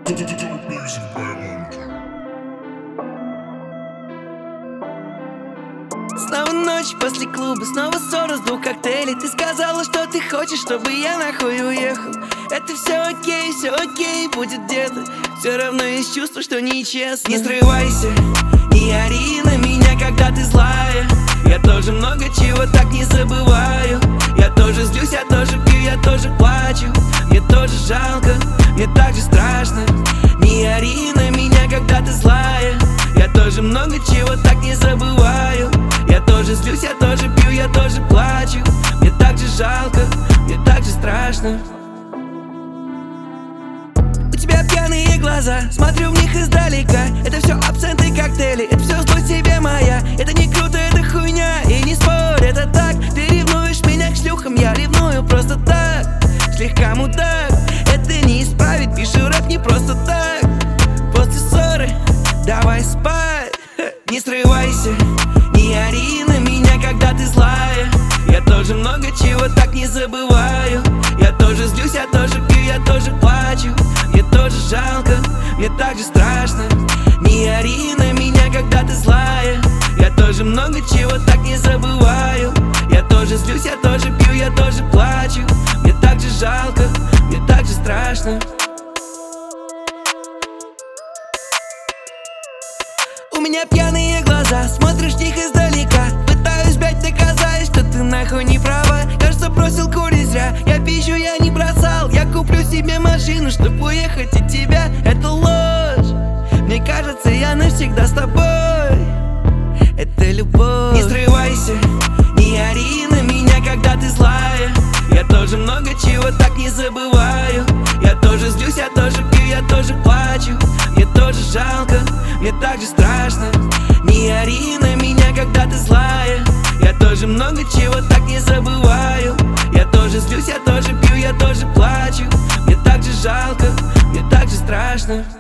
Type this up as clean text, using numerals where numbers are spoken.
Снова ночь после клуба, снова ссора с 2 коктейлей. Ты сказала, что ты хочешь, чтобы я нахуй уехал. Это все окей, будет где-то. Все равно есть чувство, что нечестно. Не срывайся, не ори на меня, когда ты злая. Я тоже много чего так не забываю. Я тоже злюсь, я тоже пью, я тоже плачу. Мне тоже жалко, мне так же страшно. Не ори на меня, когда ты злая. Я тоже много чего так не забываю. Я тоже злюсь, я тоже пью, я тоже плачу. Мне так же жалко, мне так же страшно. У тебя пьяные глаза, смотрю в них издалека. Это все абсенты, коктейли, это все злость тебе моя. Это не круто, это хуйня, и не спорь, это так. Ты ревнуешь меня к шлюхам, я ревную просто так. Слегка мудак, это не исправить, пишу рэп не просто так. После ссоры давай спать. Не срывайся, не ори на меня, когда ты злая. Я тоже много чего так не забываю. Я тоже злюсь, я тоже пью, я тоже плачу. Мне тоже жалко, мне так же страшно. Не ори на меня, когда ты злая. Я тоже много чего так не забываю. Я тоже злюсь, я тоже пью, я тоже плачу. Мне так же жалко, мне так же страшно. У меня пьяные глаза, смотришь в них издалека. Пытаюсь блять доказать, что ты нахуй не права. Кажется, бросил курить зря. Я пищу, я не бросал. Я куплю себе машину, чтоб уехать от тебя. Это ложь. Мне кажется, я навсегда с тобой. Это любовь. Не срывайся, не ори на меня, когда ты злая. Я тоже много чего так не забываю. Я тоже злюсь, я тоже пью, я тоже плачу. Мне тоже жалко, мне так же страшно. Не ори на меня, когда ты злая. Я тоже много чего так не забываю. Я тоже злюсь, я тоже пью, я тоже плачу. Мне так же жалко, мне так же страшно.